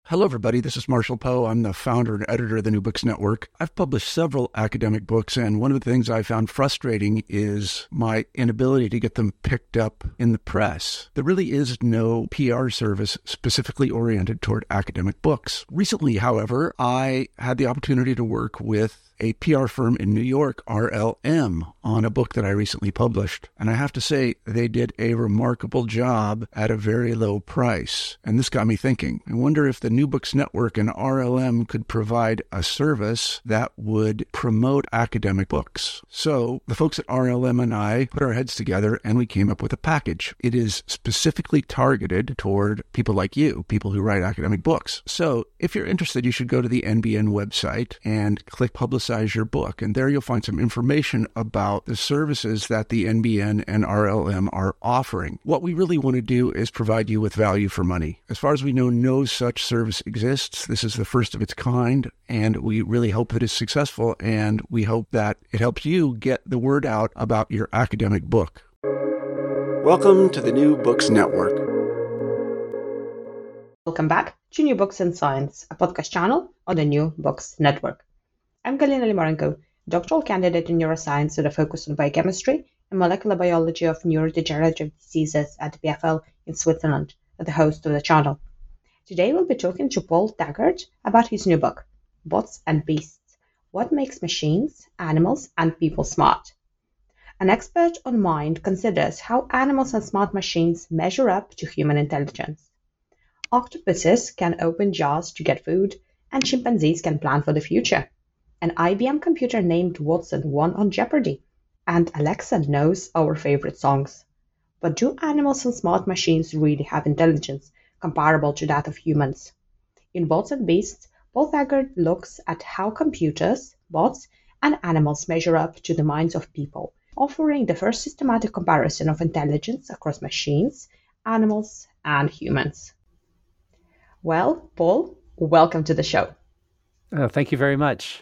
Hello, everybody. This is Marshall Poe. I'm the founder and editor of the New Books Network. I've published several academic books, and one of the things I found frustrating is my inability to get them picked up in the press. There really is no PR service specifically oriented toward academic books. Recently, however, I had the opportunity to work with a PR firm in New York, RLM, on a book that I recently published. And I have to say, they did a remarkable job at a very low price. And this got me thinking. I wonder if the New Books Network and RLM could provide a service that would promote academic books. So the folks at RLM and I put our heads together and we came up with a package. It is specifically targeted toward people like you, people who write academic books. So if you're interested, you should go to the NBN website and click Publicize Your Book. And there you'll find some information about the services that the NBN and RLM are offering. What we really want to do is provide you with value for money. As far as we know, no such service exists. This is the first of its kind, and we really hope that it's successful, and we hope that it helps you get the word out about your academic book. Welcome to the New Books Network. Welcome back to New Books in Science, a podcast channel on the New Books Network. I'm Galina Limorenko, doctoral candidate in neuroscience with a focus on biochemistry and molecular biology of neurodegenerative diseases at the BFL in Switzerland, and the host of the channel. Today we'll be talking to Paul Taggart about his new book, Bots and Beasts: What Makes Machines, Animals, and People Smart. An expert on mind considers how animals and smart machines measure up to human intelligence. Octopuses can open jars to get food, and chimpanzees can plan for the future. An IBM computer named Watson won on Jeopardy, and Alexa knows our favorite songs. But do animals and smart machines really have intelligence comparable to that of humans? In Bots and Beasts, Paul Taggart looks at how computers, bots, and animals measure up to the minds of people, offering the first systematic comparison of intelligence across machines, animals, and humans. Well, Paul, welcome to the show. Thank you very much.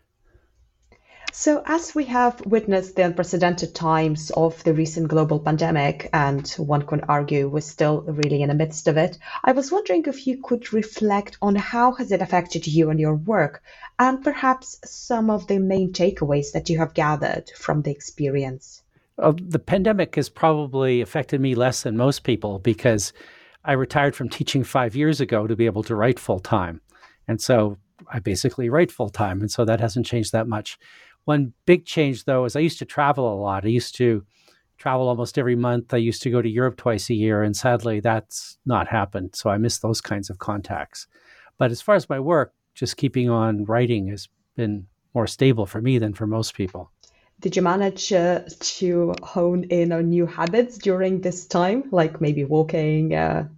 So as we have witnessed the unprecedented times of the recent global pandemic, and one could argue we're still really in the midst of it, I was wondering if you could reflect on how has it affected you and your work, and perhaps some of the main takeaways that you have gathered from the experience. The pandemic has probably affected me less than most people because I retired from teaching 5 years ago to be able to write full time. And so I basically write full time. And so that hasn't changed that much. One big change, though, is I used to travel a lot. I used to travel almost every month. I used to go to Europe twice a year, and sadly, that's not happened. So I miss those kinds of contacts. But as far as my work, just keeping on writing has been more stable for me than for most people. Did you manage to hone in on new habits during this time, like maybe walking? Well,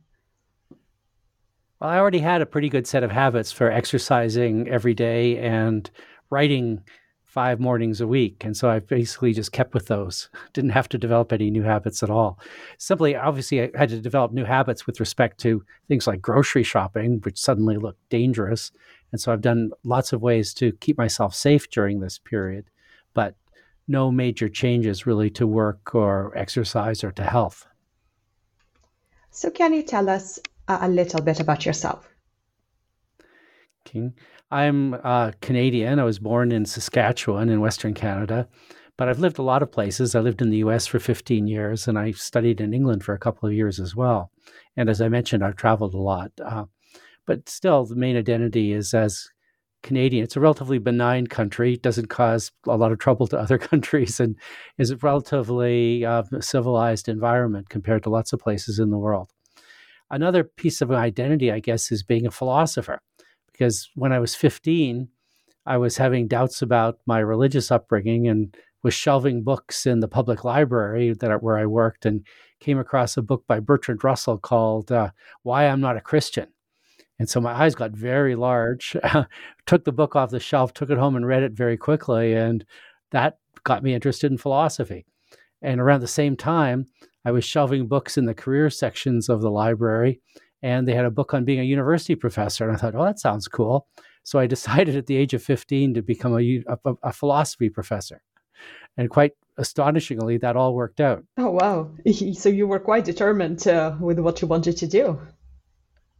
I already had a pretty good set of habits for exercising every day and writing 5 mornings a week. And so I basically just kept with those. Didn't have to develop any new habits at all. Simply, obviously, I had to develop new habits with respect to things like grocery shopping, which suddenly looked dangerous. And so I've done lots of ways to keep myself safe during this period, but no major changes really to work or exercise or to health. So can you tell us a little bit about yourself? Okay. I'm Canadian. I was born in Saskatchewan in Western Canada, but I've lived a lot of places. I lived in the US for 15 years, and I studied in England for a couple of years as well. And as I mentioned, I've traveled a lot. But still, the main identity is as Canadian. It's a relatively benign country, doesn't cause a lot of trouble to other countries, and is a relatively civilized environment compared to lots of places in the world. Another piece of my identity, I guess, is being a philosopher. Because when I was 15, I was having doubts about my religious upbringing and was shelving books in the public library where I worked, and came across a book by Bertrand Russell called Why I'm Not a Christian. And so my eyes got very large, took the book off the shelf, took it home and read it very quickly. And that got me interested in philosophy. And around the same time, I was shelving books in the career sections of the library, and they had a book on being a university professor. And I thought, oh, that sounds cool. So I decided at the age of 15 to become a philosophy professor. And quite astonishingly, that all worked out. Oh, wow. So you were quite determined with what you wanted to do.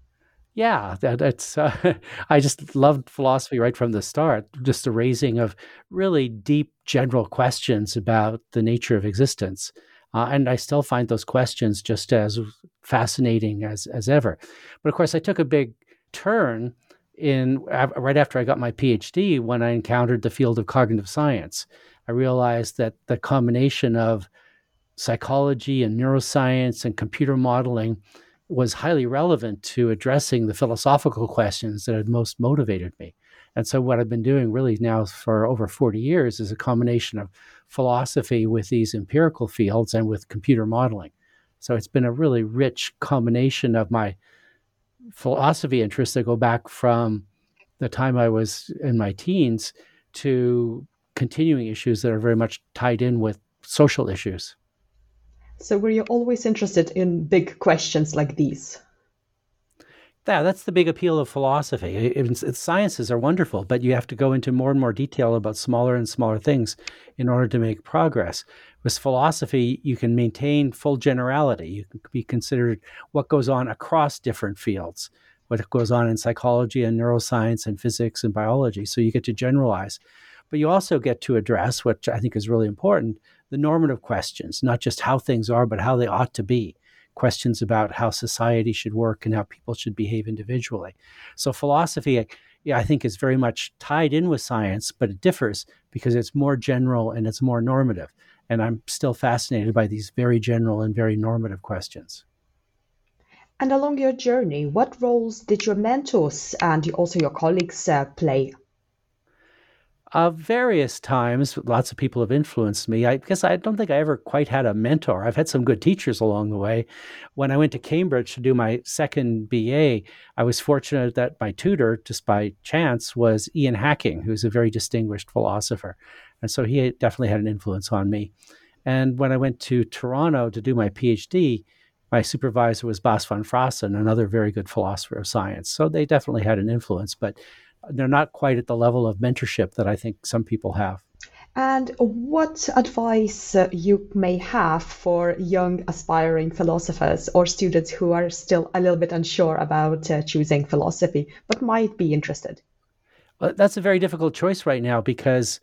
Yeah, that's I just loved philosophy right from the start. Just the raising of really deep general questions about the nature of existence, and I still find those questions just as fascinating as ever. But of course, I took a big turn right after I got my PhD when I encountered the field of cognitive science. I realized that the combination of psychology and neuroscience and computer modeling was highly relevant to addressing the philosophical questions that had most motivated me. And so what I've been doing really now for over 40 years is a combination of philosophy with these empirical fields and with computer modeling. So it's been a really rich combination of my philosophy interests that go back from the time I was in my teens to continuing issues that are very much tied in with social issues. So were you always interested in big questions like these? Yeah, that's the big appeal of philosophy. Sciences are wonderful, but you have to go into more and more detail about smaller and smaller things in order to make progress. With philosophy, you can maintain full generality. You can be considered what goes on across different fields, what goes on in psychology and neuroscience and physics and biology. So you get to generalize. But you also get to address, which I think is really important, the normative questions, not just how things are, but how they ought to be. Questions about how society should work and how people should behave individually. So philosophy, I think, is very much tied in with science, but it differs because it's more general and it's more normative. And I'm still fascinated by these very general and very normative questions. And along your journey, what roles did your mentors and also your colleagues play? Various times, lots of people have influenced me. I guess I don't think I ever quite had a mentor. I've had some good teachers along the way. When I went to Cambridge to do my second BA, I was fortunate that my tutor, just by chance, was Ian Hacking, who's a very distinguished philosopher. And so he definitely had an influence on me. And when I went to Toronto to do my PhD, my supervisor was Bas van Fraassen, another very good philosopher of science. So they definitely had an influence, but they're not quite at the level of mentorship that I think some people have. And what advice you may have for young aspiring philosophers or students who are still a little bit unsure about choosing philosophy but might be interested? Well, that's a very difficult choice right now because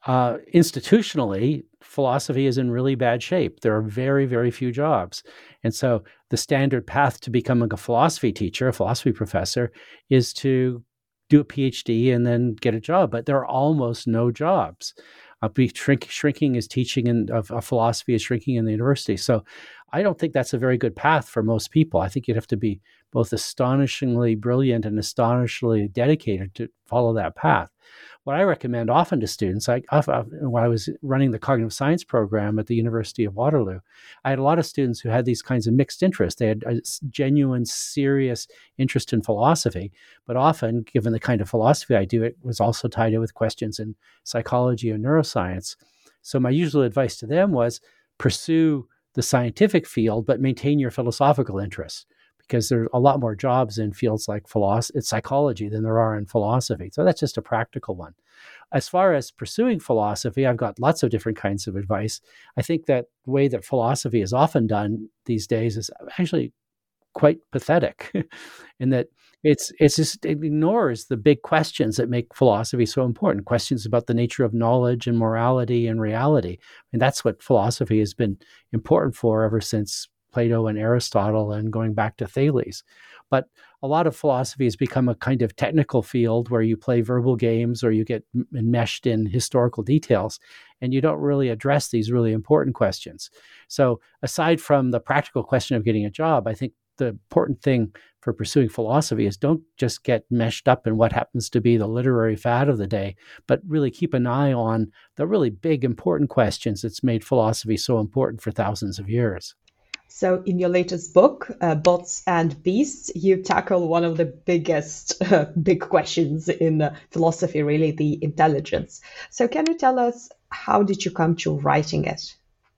institutionally, philosophy is in really bad shape. There are very, very few jobs. And so the standard path to becoming a philosophy teacher, a philosophy professor, is to do a PhD and then get a job, but there are almost no jobs. Shrinking is teaching of philosophy is shrinking in the university. So I don't think that's a very good path for most people. I think you'd have to be both astonishingly brilliant and astonishingly dedicated to follow that path. What I recommend often to students, when I was running the cognitive science program at the University of Waterloo, I had a lot of students who had these kinds of mixed interests. They had a genuine, serious interest in philosophy, but often, given the kind of philosophy I do, it was also tied in with questions in psychology or neuroscience. So my usual advice to them was pursue the scientific field, but maintain your philosophical interests, because there are a lot more jobs in fields like psychology than there are in philosophy. So that's just a practical one. As far as pursuing philosophy, I've got lots of different kinds of advice. I think that the way that philosophy is often done these days is actually quite pathetic in that it ignores the big questions that make philosophy so important, questions about the nature of knowledge and morality and reality. And that's what philosophy has been important for ever since Plato and Aristotle and going back to Thales. But a lot of philosophy has become a kind of technical field where you play verbal games or you get enmeshed in historical details, and you don't really address these really important questions. So aside from the practical question of getting a job, I think the important thing for pursuing philosophy is don't just get meshed up in what happens to be the literary fad of the day, but really keep an eye on the really big, important questions that's made philosophy so important for thousands of years. So in your latest book, Bots and Beasts, you tackle one of the biggest big questions in philosophy, really, the intelligence. So can you tell us, how did you come to writing it?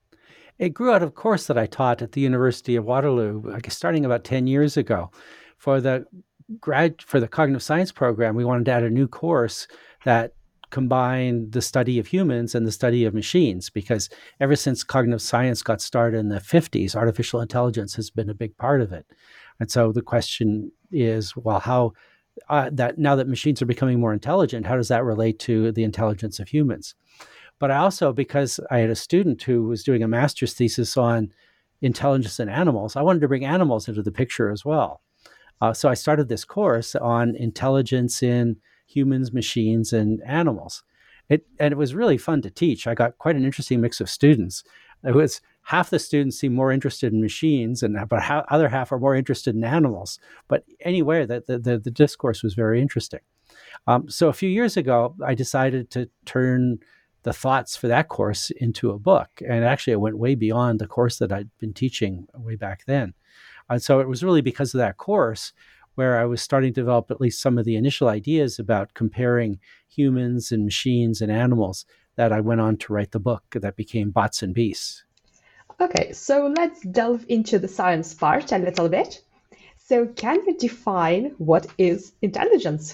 It grew out of a course that I taught at the University of Waterloo, I guess starting about 10 years ago. For the cognitive science program, we wanted to add a new course that combine the study of humans and the study of machines, because ever since cognitive science got started in the 50s, artificial intelligence has been a big part of it. And so the question is, well, how that now that machines are becoming more intelligent, how does that relate to the intelligence of humans? But I also, because I had a student who was doing a master's thesis on intelligence in animals, I wanted to bring animals into the picture as well. So I started this course on intelligence in humans, machines, and animals. And it was really fun to teach. I got quite an interesting mix of students. It was half the students seemed more interested in machines, and but other half are more interested in animals. But anyway, the discourse was very interesting. So a few years ago, I decided to turn the thoughts for that course into a book. And actually, it went way beyond the course that I'd been teaching way back then. And so it was really because of that course where I was starting to develop at least some of the initial ideas about comparing humans and machines and animals that I went on to write the book that became Bots and Beasts. Okay, so let's delve into the science part a little bit. So can you define what is intelligence?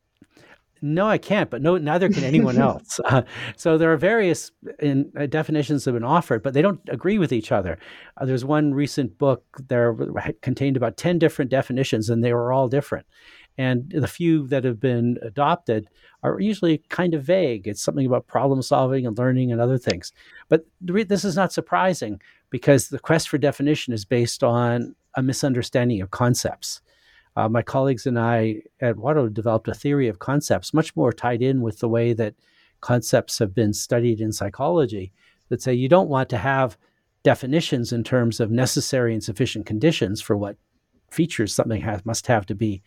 No, I can't, but neither can anyone else. So there are various definitions that have been offered, but they don't agree with each other. There's one recent book there contained about 10 different definitions, and they were all different. And the few that have been adopted are usually kind of vague. It's something about problem solving and learning and other things. But this is not surprising because the quest for definition is based on a misunderstanding of concepts. My colleagues and I at Watto developed a theory of concepts, much more tied in with the way that concepts have been studied in psychology, that say you don't want to have definitions in terms of necessary and sufficient conditions for what features something must have to be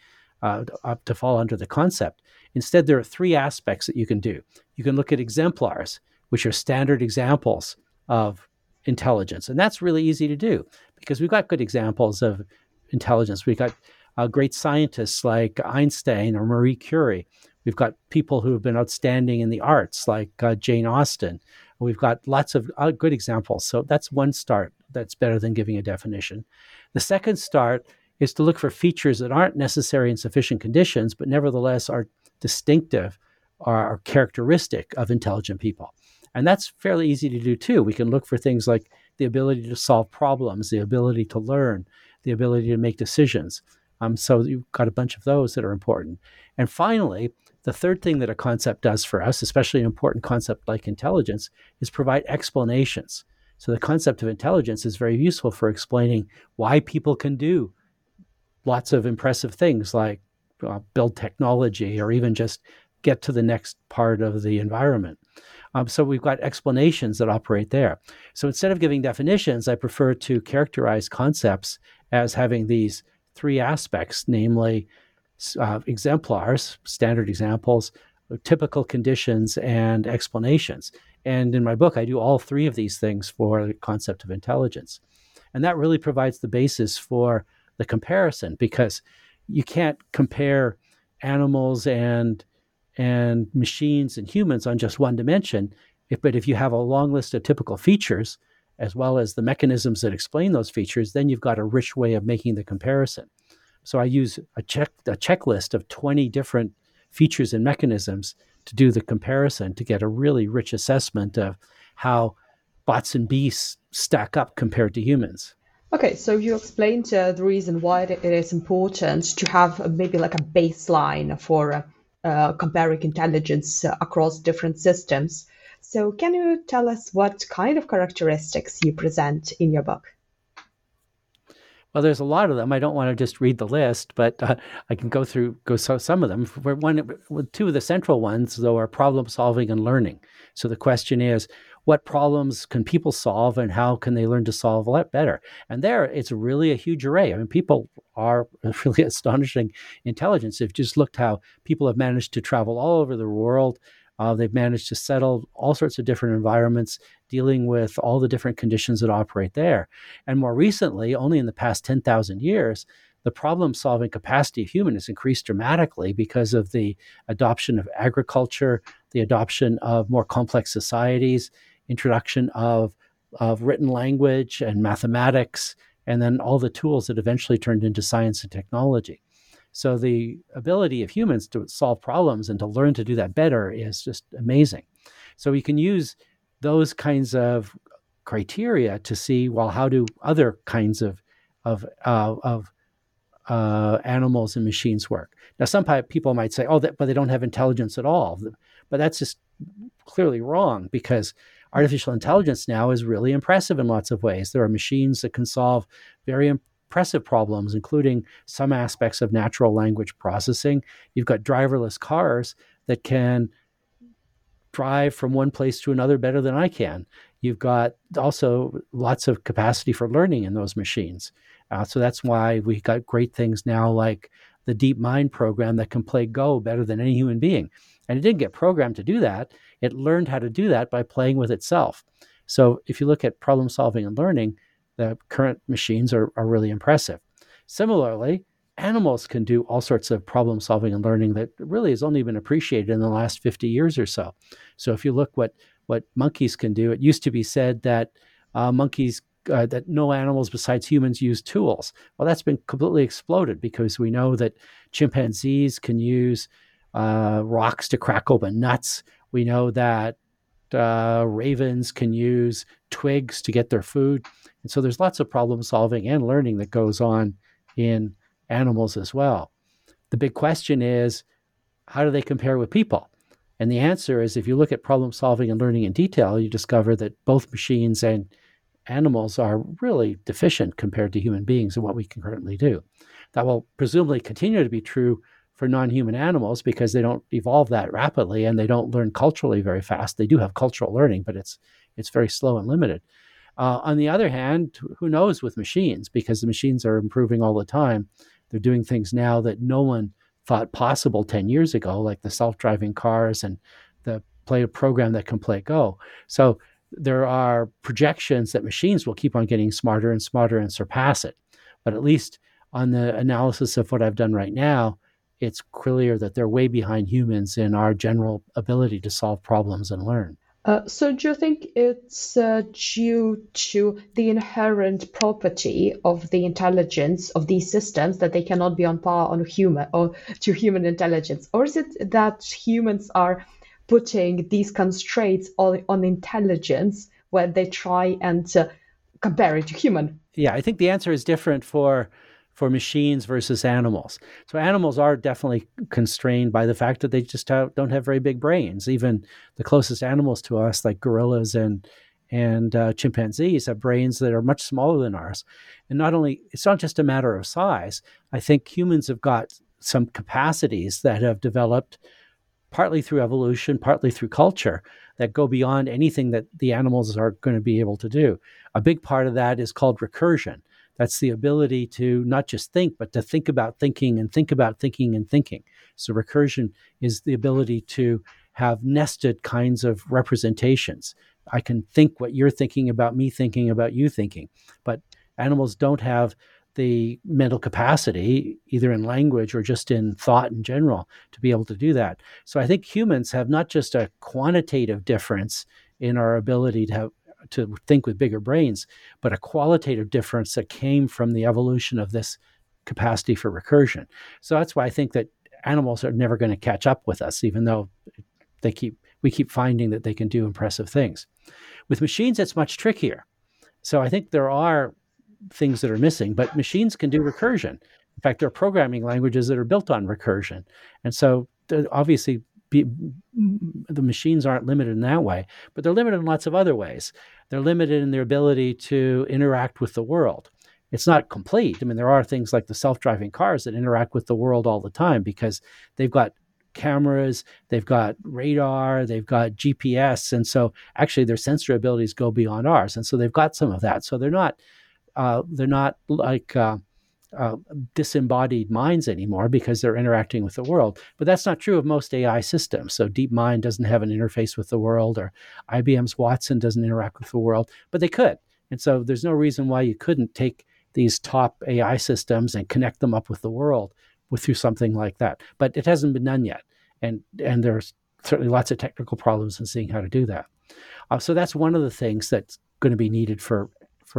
to fall under the concept. Instead, there are three aspects that you can do. You can look at exemplars, which are standard examples of intelligence. And that's really easy to do because we've got good examples of intelligence. We've got great scientists like Einstein or Marie Curie. We've got people who have been outstanding in the arts like Jane Austen. We've got lots of good examples. So that's one start that's better than giving a definition. The second start is to look for features that aren't necessary in sufficient conditions, but nevertheless are distinctive or are characteristic of intelligent people. And that's fairly easy to do too. We can look for things like the ability to solve problems, the ability to learn, the ability to make decisions. So you've got a bunch of those that are important. And finally, the third thing that a concept does for us, especially an important concept like intelligence, is provide explanations. So the concept of intelligence is very useful for explaining why people can do lots of impressive things like build technology or even just get to the next part of the environment. So we've got explanations that operate there. So instead of giving definitions, I prefer to characterize concepts as having these three aspects, namely exemplars, standard examples, typical conditions, and explanations. And in my book, I do all three of these things for the concept of intelligence. And that really provides the basis for the comparison because you can't compare animals and machines and humans on just one dimension. But if you have a long list of typical features, as well as the mechanisms that explain those features, then you've got a rich way of making the comparison. So I use a checklist of 20 different features and mechanisms to do the comparison to get a really rich assessment of how bots and beasts stack up compared to humans. Okay, so you explained the reason why it is important to have maybe like a baseline for comparing intelligence across different systems. So can you tell us what kind of characteristics you present in your book? Well, there's a lot of them. I don't want to just read the list, but I can go through some of them. Two of the central ones, though, are problem solving and learning. So the question is, what problems can people solve and how can they learn to solve a lot better? And there, it's really a huge array. I mean, people are really astonishing intelligence. If you just looked how people have managed to travel all over the world, they've managed to settle all sorts of different environments, dealing with all the different conditions that operate there. And more recently, only in the past 10,000 years, the problem-solving capacity of humans has increased dramatically because of the adoption of agriculture, the adoption of more complex societies, introduction of written language and mathematics, and then all the tools that eventually turned into science and technology. So the ability of humans to solve problems and to learn to do that better is just amazing. So we can use those kinds of criteria to see, well, how do other kinds of animals and machines work. Now, some people might say, but they don't have intelligence at all. But that's just clearly wrong, because artificial intelligence now is really impressive in lots of ways. There are machines that can solve very impressive problems, including some aspects of natural language processing. You've got driverless cars that can drive from one place to another better than I can. You've got also lots of capacity for learning in those machines. So that's why we got great things now like the DeepMind program that can play Go better than any human being. And it didn't get programmed to do that. It learned how to do that by playing with itself. So if you look at problem solving and learning, the current machines are really impressive. Similarly, animals can do all sorts of problem solving and learning that really has only been appreciated in the last 50 years or so. So if you look what monkeys can do, it used to be said that that no animals besides humans use tools. Well, that's been completely exploded, because we know that chimpanzees can use rocks to crack open nuts. We know that ravens can use twigs to get their food. And so there's lots of problem solving and learning that goes on in animals as well. The big question is, how do they compare with people? And the answer is, if you look at problem solving and learning in detail, you discover that both machines and animals are really deficient compared to human beings in what we can currently do. That will presumably continue to be true for non-human animals, because they don't evolve that rapidly and they don't learn culturally very fast. They do have cultural learning, but it's very slow and limited. On the other hand, who knows with machines, because the machines are improving all the time. They're doing things now that no one thought possible 10 years ago, like the self-driving cars and the program that can play Go. So there are projections that machines will keep on getting smarter and smarter and surpass it. But at least on the analysis of what I've done right now, it's clear that they're way behind humans in our general ability to solve problems and learn. So do you think it's due to the inherent property of the intelligence of these systems that they cannot be on par on human or to human intelligence? Or is it that humans are putting these constraints on intelligence when they try and compare it to human? Yeah, I think the answer is different for machines versus animals. So animals are definitely constrained by the fact that they just don't have very big brains. Even the closest animals to us, like gorillas and chimpanzees, have brains that are much smaller than ours. And it's not just a matter of size. I think humans have got some capacities that have developed partly through evolution, partly through culture, that go beyond anything that the animals are going to be able to do. A big part of that is called recursion. That's the ability to not just think, but to think about thinking and think about thinking and thinking. So recursion is the ability to have nested kinds of representations. I can think what you're thinking about me thinking about you thinking, but animals don't have the mental capacity, either in language or just in thought in general, to be able to do that. So I think humans have not just a quantitative difference in our ability to think with bigger brains, but a qualitative difference that came from the evolution of this capacity for recursion. So that's why I think that animals are never going to catch up with us, even though we keep finding that they can do impressive things. With machines, it's much trickier. So I think there are things that are missing, but machines can do recursion. In fact, there are programming languages that are built on recursion. And so obviously the machines aren't limited in that way, but they're limited in lots of other ways. They're limited in their ability to interact with the world. It's not complete. I mean, there are things like the self-driving cars that interact with the world all the time, because they've got cameras, they've got radar, they've got GPS. And so actually their sensory abilities go beyond ours. And so they've got some of that. So they're not like disembodied minds anymore, because they're interacting with the world. But that's not true of most AI systems. So DeepMind doesn't have an interface with the world, or IBM's Watson doesn't interact with the world, but they could. And so there's no reason why you couldn't take these top AI systems and connect them up with the world through something like that. But it hasn't been done yet. And there's certainly lots of technical problems in seeing how to do that. So that's one of the things that's going to be needed for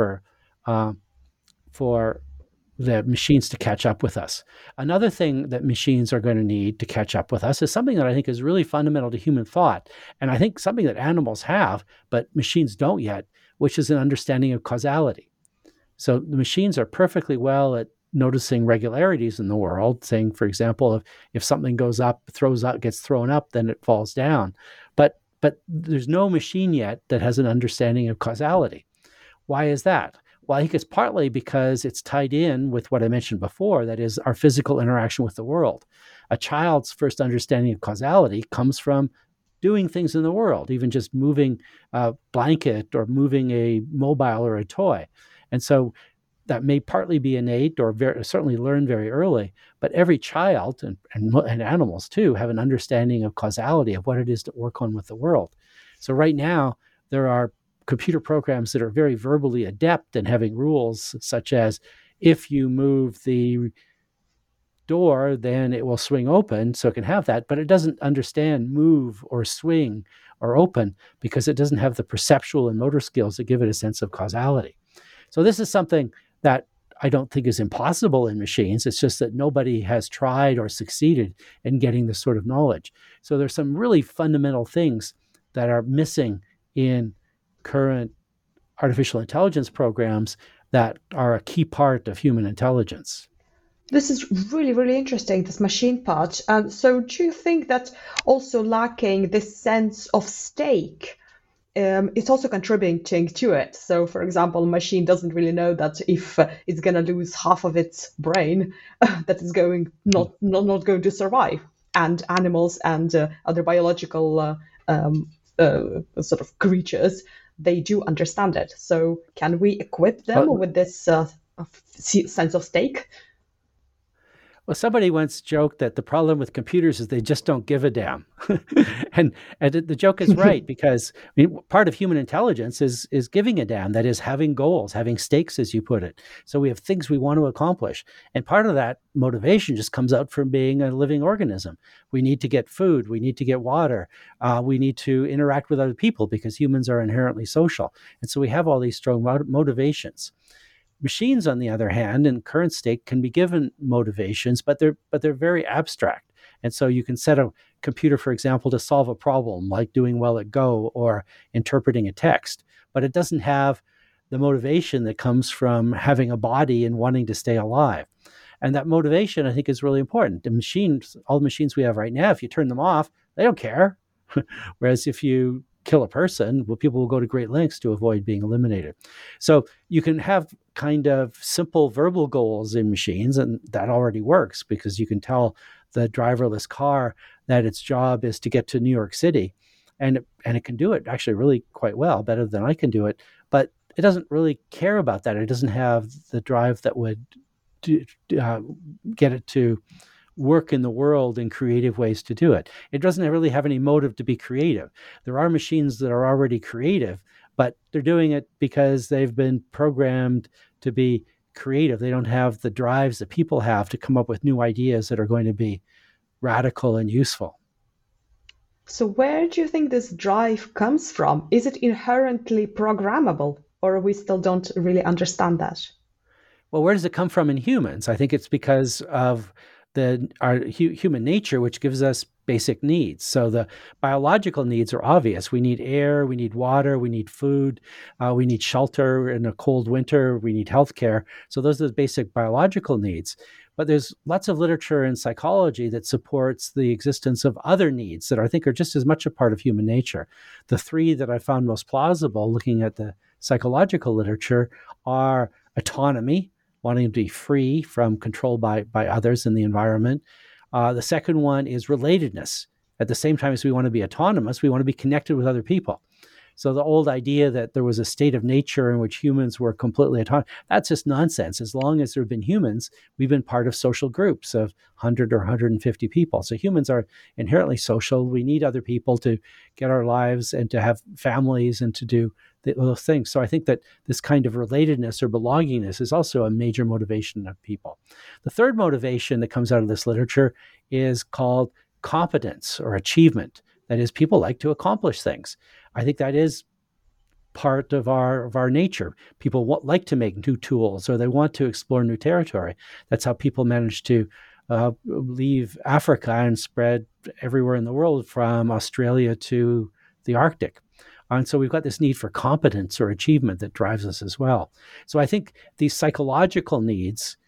the machines to catch up with us. Another thing that machines are going to need to catch up with us is something that I think is really fundamental to human thought, and I think something that animals have, but machines don't yet, which is an understanding of causality. So the machines are perfectly well at noticing regularities in the world, saying, for example, if something goes up, gets thrown up, then it falls down. But there's no machine yet that has an understanding of causality. Why is that? Well, I think it's partly because it's tied in with what I mentioned before, that is our physical interaction with the world. A child's first understanding of causality comes from doing things in the world, even just moving a blanket or moving a mobile or a toy. And so that may partly be innate or certainly learned very early, but every child and animals too have an understanding of causality, of what it is to work on with the world. So right now, there are computer programs that are very verbally adept in having rules such as, if you move the door, then it will swing open, so it can have that, but it doesn't understand move or swing or open because it doesn't have the perceptual and motor skills that give it a sense of causality. So this is something that I don't think is impossible in machines. It's just that nobody has tried or succeeded in getting this sort of knowledge. So there's some really fundamental things that are missing in current artificial intelligence programs that are a key part of human intelligence. This is really, really interesting, this machine part. So do you think that also lacking this sense of stake it's also contributing to it? So, for example, a machine doesn't really know that if it's going to lose half of its brain, that it's not going to survive. And animals and other biological sort of creatures, they do understand it. So, can we equip them with this sense of stake? Well, somebody once joked that the problem with computers is they just don't give a damn. and the joke is right, because part of human intelligence is giving a damn. That is, having goals, having stakes, as you put it. So we have things we want to accomplish. And part of that motivation just comes out from being a living organism. We need to get food. We need to get water. We need to interact with other people because humans are inherently social. And so we have all these strong motivations. Machines, on the other hand, in current state, can be given motivations, but they're very abstract. And so you can set a computer, for example, to solve a problem like doing well at Go or interpreting a text, but it doesn't have the motivation that comes from having a body and wanting to stay alive. And that motivation, I think, is really important. The machines, all the machines we have right now, if you turn them off, they don't care. Whereas if you kill a person, well, people will go to great lengths to avoid being eliminated. So you can have kind of simple verbal goals in machines, and that already works because you can tell the driverless car that its job is to get to New York City, and it can do it actually really quite well, better than I can do it, but it doesn't really care about that. It doesn't have the drive that would get it to work in the world in creative ways to do it. It doesn't really have any motive to be creative. There are machines that are already creative, but they're doing it because they've been programmed to be creative. They don't have the drives that people have to come up with new ideas that are going to be radical and useful. So where do you think this drive comes from? Is it inherently programmable, or we still don't really understand that? Well, where does it come from in humans? I think it's because of our human nature, which gives us basic needs. So the biological needs are obvious. We need air, we need water, we need food, we need shelter in a cold winter, we need healthcare. So those are the basic biological needs. But there's lots of literature in psychology that supports the existence of other needs that I think are just as much a part of human nature. The three that I found most plausible looking at the psychological literature are autonomy, wanting to be free from control by others in the environment. The second one is relatedness. At the same time as we want to be autonomous, we want to be connected with other people. So the old idea that there was a state of nature in which humans were completely autonomous, that's just nonsense. As long as there have been humans, we've been part of social groups of 100 or 150 people. So humans are inherently social. We need other people to get our lives and to have families and to do those things. So I think that this kind of relatedness or belongingness is also a major motivation of people. The third motivation that comes out of this literature is called competence or achievement. That is, people like to accomplish things. I think that is part of our nature. People like to make new tools, or they want to explore new territory. That's how people manage to leave Africa and spread everywhere in the world, from Australia to the Arctic. And so we've got this need for competence or achievement that drives us as well. So I think these psychological needs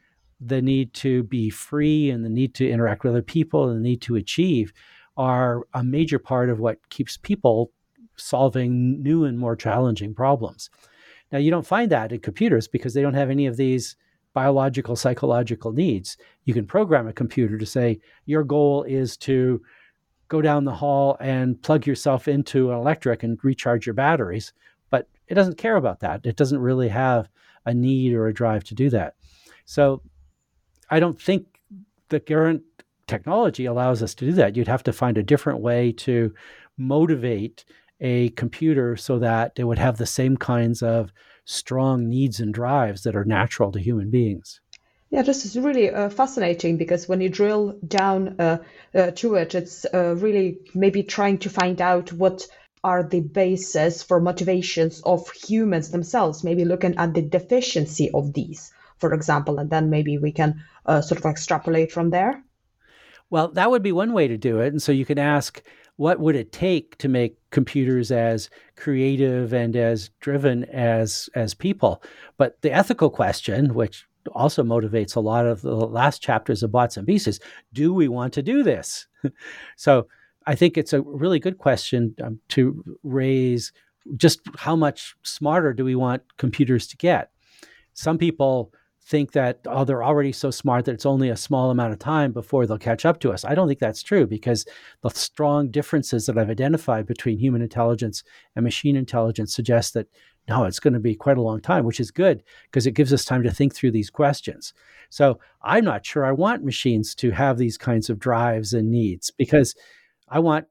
the need to be free and the need to interact with other people and the need to achieve are a major part of what keeps people solving new and more challenging problems. Now, you don't find that in computers because they don't have any of these biological, psychological needs. You can program a computer to say, your goal is to go down the hall and plug yourself into an electric and recharge your batteries, but it doesn't care about that. It doesn't really have a need or a drive to do that. So I don't think the current technology allows us to do that. You'd have to find a different way to motivate a computer so that it would have the same kinds of strong needs and drives that are natural to human beings. Yeah, this is really fascinating because when you drill down to it, it's really maybe trying to find out what are the bases for motivations of humans themselves, maybe looking at the deficiency of these, for example, and then maybe we can sort of extrapolate from there. Well, that would be one way to do it. And so you can ask, what would it take to make computers as creative and as driven as people? But the ethical question, which also motivates a lot of the last chapters of Bots and Beasts, is, do we want to do this? So I think it's a really good question to raise, just how much smarter do we want computers to get? Some people think that, they're already so smart that it's only a small amount of time before they'll catch up to us. I don't think that's true, because the strong differences that I've identified between human intelligence and machine intelligence suggest that, no, it's going to be quite a long time, which is good because it gives us time to think through these questions. So I'm not sure I want machines to have these kinds of drives and needs, because what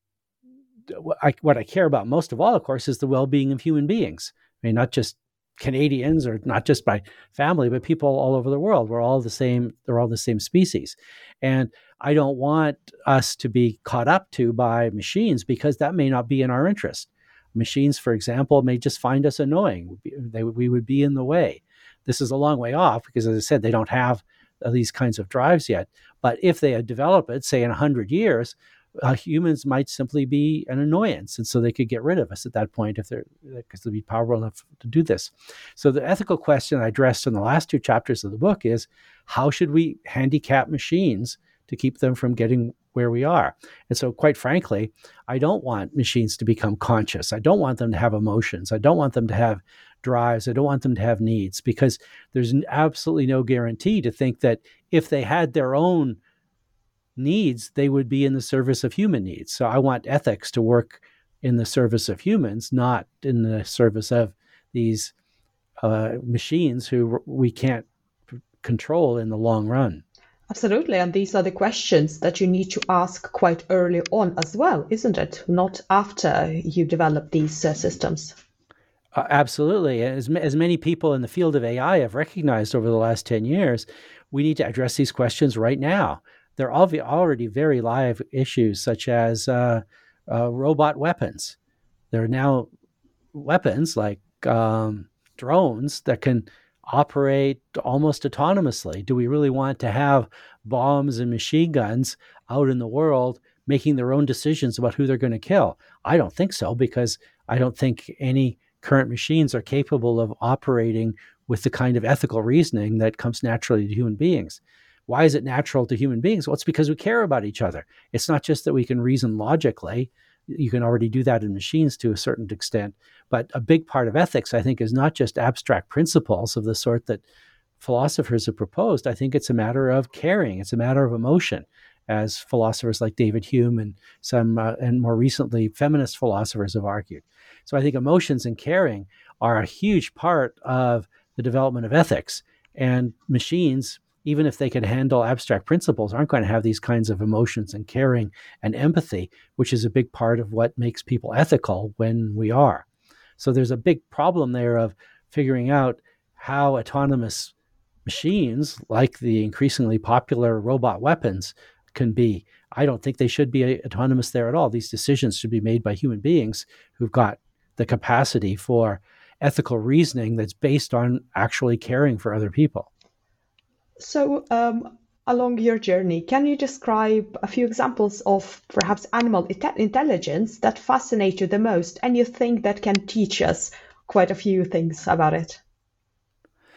I care about most of all, of course, is the well-being of human beings. I mean, not just Canadians, or not just by family, but people all over the world. We're all the same. They're all the same species. And I don't want us to be caught up to by machines, because that may not be in our interest. Machines, for example, may just find us annoying. We would be in the way. This is a long way off because, as I said, they don't have these kinds of drives yet. But if they had developed it, say in 100 years, humans might simply be an annoyance, and so they could get rid of us at that point because they'd be powerful enough to do this. So the ethical question I addressed in the last two chapters of the book is, how should we handicap machines to keep them from getting where we are? And so, quite frankly, I don't want machines to become conscious. I don't want them to have emotions. I don't want them to have drives. I don't want them to have needs, because there's absolutely no guarantee to think that if they had their own needs, they would be in the service of human needs. So I want ethics to work in the service of humans, not in the service of these machines who we can't control in the long run. Absolutely. And these are the questions that you need to ask quite early on as well, isn't it? Not after you develop these systems. Absolutely. As many people in the field of AI have recognized over the last 10 years, we need to address these questions right now. There are already very live issues, such as robot weapons. There are now weapons like drones that can operate almost autonomously. Do we really want to have bombs and machine guns out in the world making their own decisions about who they're going to kill? I don't think so, because I don't think any current machines are capable of operating with the kind of ethical reasoning that comes naturally to human beings. Why is it natural to human beings? Well, it's because we care about each other. It's not just that we can reason logically. You can already do that in machines to a certain extent. But a big part of ethics, I think, is not just abstract principles of the sort that philosophers have proposed. I think it's a matter of caring. It's a matter of emotion, as philosophers like David Hume and some, and more recently, feminist philosophers have argued. So I think emotions and caring are a huge part of the development of ethics. And machines, even if they can handle abstract principles, aren't going to have these kinds of emotions and caring and empathy, which is a big part of what makes people ethical when we are. So there's a big problem there of figuring out how autonomous machines, like the increasingly popular robot weapons, can be. I don't think they should be autonomous there at all. These decisions should be made by human beings who've got the capacity for ethical reasoning that's based on actually caring for other people. So, along your journey, can you describe a few examples of perhaps animal intelligence that fascinate you the most, and you think that can teach us quite a few things about it?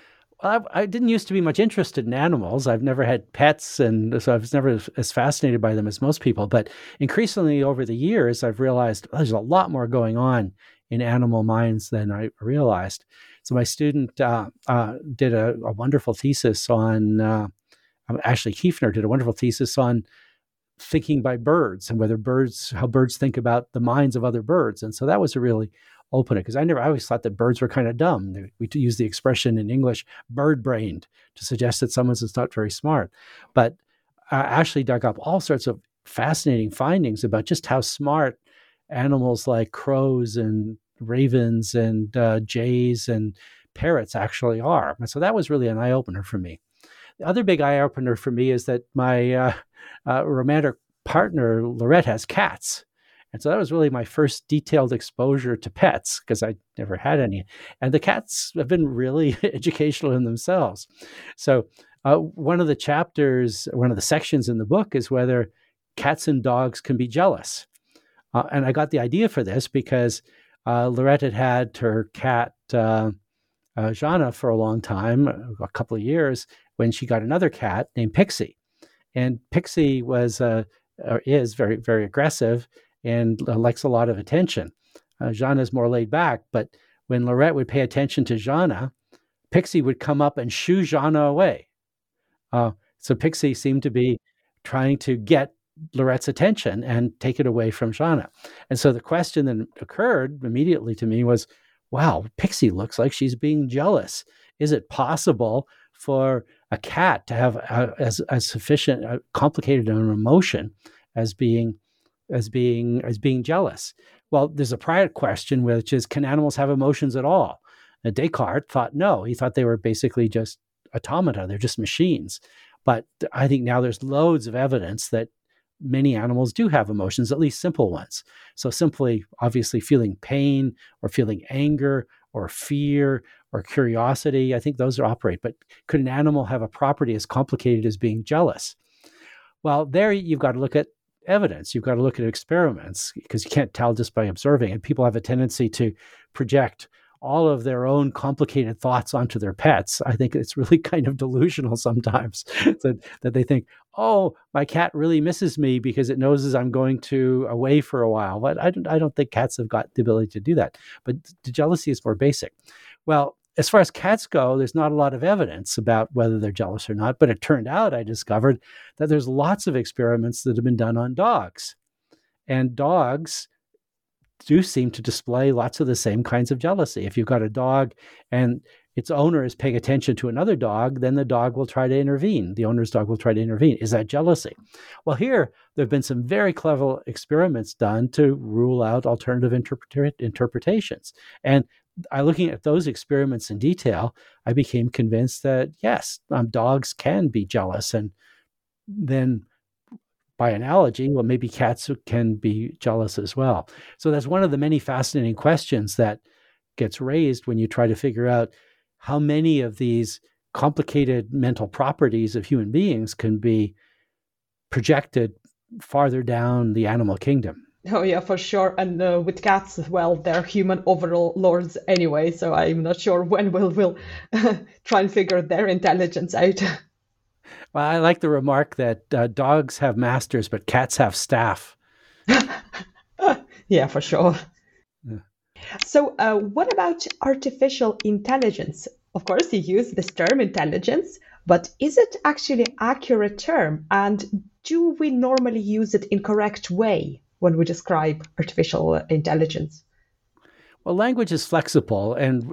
I didn't used to be much interested in animals. I've never had pets, and so I was never as fascinated by them as most people. But increasingly over the years, I've realized there's a lot more going on in animal minds than I realized. So my student did a wonderful thesis on, Ashley Kiefner did a wonderful thesis on thinking by birds and how birds think about the minds of other birds. And so that was a really opener, because I always thought that birds were kind of dumb. We use the expression in English, bird-brained, to suggest that someone's not very smart. But Ashley dug up all sorts of fascinating findings about just how smart animals like crows and ravens and jays and parrots actually are. And so that was really an eye-opener for me. The other big eye-opener for me is that my romantic partner, Lorette, has cats. And so that was really my first detailed exposure to pets, because I never had any. And the cats have been really educational in themselves. So one of the sections in the book is whether cats and dogs can be jealous. And I got the idea for this because Lorette had her cat, Jana, for a long time, a couple of years, when she got another cat named Pixie. And Pixie is very, very aggressive and likes a lot of attention. Jana's more laid back, but when Lorette would pay attention to Jana, Pixie would come up and shoo Jana away. So Pixie seemed to be trying to get Lorette's attention and take it away from Jana. And so the question that occurred immediately to me was, wow, Pixie looks like she's being jealous. Is it possible for a cat to have as sufficient, complicated an emotion as being jealous? Well, there's a prior question, which is, can animals have emotions at all? Descartes thought no. He thought they were basically just automata. They're just machines. But I think now there's loads of evidence that many animals do have emotions, at least simple ones. So simply, obviously, feeling pain or feeling anger or fear or curiosity, I think those operate. But could an animal have a property as complicated as being jealous? Well, there you've got to look at evidence. You've got to look at experiments, because you can't tell just by observing. And people have a tendency to project all of their own complicated thoughts onto their pets. I think it's really kind of delusional sometimes that they think, oh, my cat really misses me because it knows I'm going away for a while. But I don't think cats have got the ability to do that. But the jealousy is more basic. Well, as far as cats go, there's not a lot of evidence about whether they're jealous or not. But it turned out, I discovered that there's lots of experiments that have been done on dogs. And dogs do seem to display lots of the same kinds of jealousy. If you've got a dog and its owner is paying attention to another dog, then the dog will try to intervene. The owner's dog will try to intervene. Is that jealousy? Well, here, there have been some very clever experiments done to rule out alternative interpretations. And looking at those experiments in detail, I became convinced that, yes, dogs can be jealous. And then by analogy, well, maybe cats can be jealous as well. So that's one of the many fascinating questions that gets raised when you try to figure out how many of these complicated mental properties of human beings can be projected farther down the animal kingdom. Oh, yeah, for sure. And with cats as well, they're human overlords anyway. So I'm not sure when we'll try and figure their intelligence out. Well, I like the remark that dogs have masters, but cats have staff. Yeah, for sure. Yeah. So what about artificial intelligence? Of course, you use this term intelligence, but is it actually an accurate term? And do we normally use it in correct way when we describe artificial intelligence? Well, language is flexible and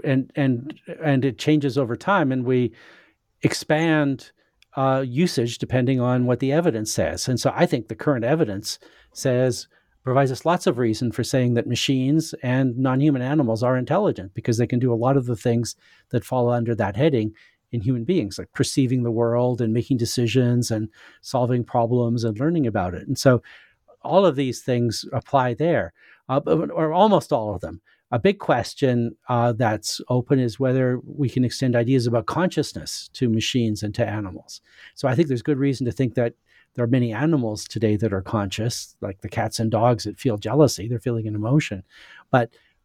it changes over time, and we expand usage depending on what the evidence says. And so I think the current evidence provides us lots of reason for saying that machines and non-human animals are intelligent, because they can do a lot of the things that fall under that heading in human beings, like perceiving the world and making decisions and solving problems and learning about it. And so all of these things apply there, or almost all of them. A big question that's open is whether we can extend ideas about consciousness to machines and to animals. So I think there's good reason to think that there are many animals today that are conscious, like the cats and dogs that feel jealousy. They're feeling an emotion. But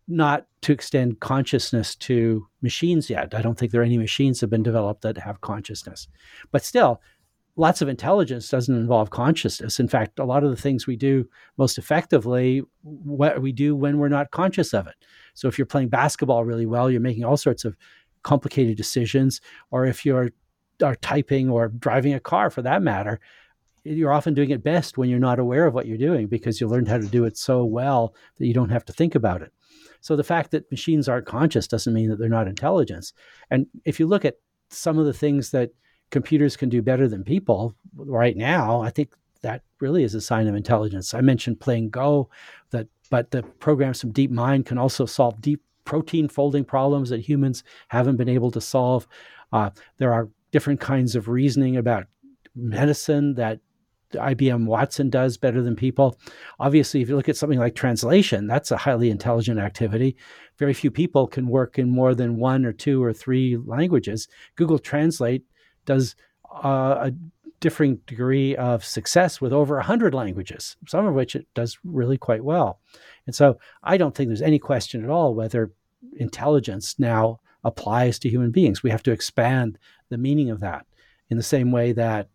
not to extend consciousness to machines yet. I don't think there are any machines that have been developed that have consciousness. But still, lots of intelligence doesn't involve consciousness. In fact, a lot of the things we do most effectively, what we do when we're not conscious of it. So if you're playing basketball really well, you're making all sorts of complicated decisions. Or if you're typing or driving a car, for that matter, you're often doing it best when you're not aware of what you're doing, because you learned how to do it so well that you don't have to think about it. So the fact that machines aren't conscious doesn't mean that they're not intelligent. And if you look at some of the things that computers can do better than people right now, I think that really is a sign of intelligence. I mentioned playing Go, but the programs from DeepMind can also solve deep protein folding problems that humans haven't been able to solve. There are different kinds of reasoning about medicine that IBM Watson does better than people. Obviously, if you look at something like translation, that's a highly intelligent activity. Very few people can work in more than 1 or 2 or 3 languages. Google Translate does a differing degree of success with over 100 languages, some of which it does really quite well. And so I don't think there's any question at all whether intelligence now applies to human beings. We have to expand the meaning of that in the same way that